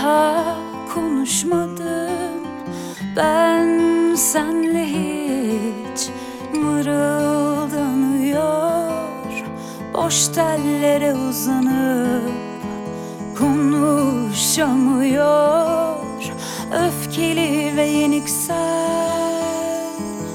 daha konuşmadım ben senle hiç. Mırıldanıyor boş tellere uzanıp, konuşamıyor öfkeli ve yeniksel.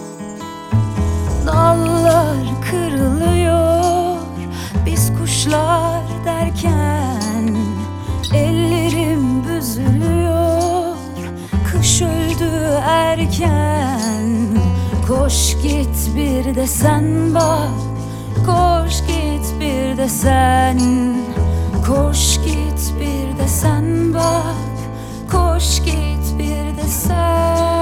Dallar kırılıyor biz kuşlar derken, ellerim büzülüyor kış öldü erken. Koş git bir de sen bak, koş git bir de sen, koş git bir de sen bak, koş git bir de sen.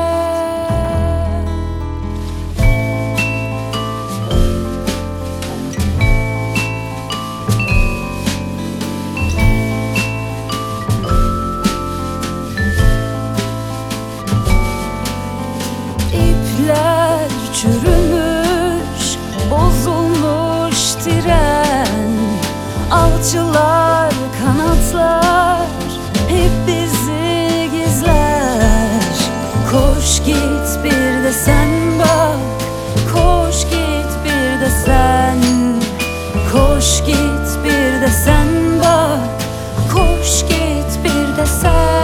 İpler çürümüş, bozulmuş tren, alçılar, kanatlar hep bizi gizler. Koş git bir de sen bak, koş git bir de sen, koş git bir de sen bak, koş git bir de sen.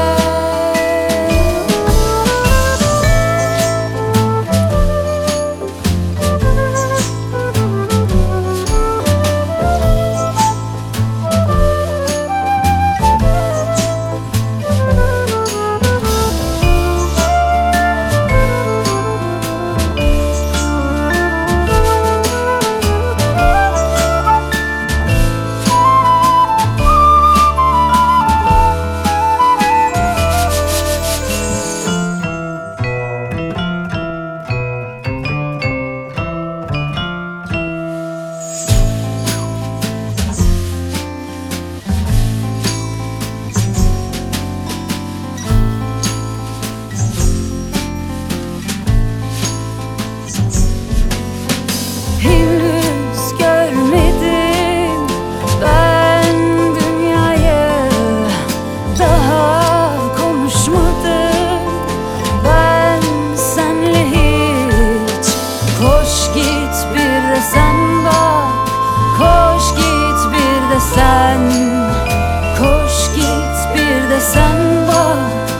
Sen bak, koş git bir de sen, koş git bir de sen bak,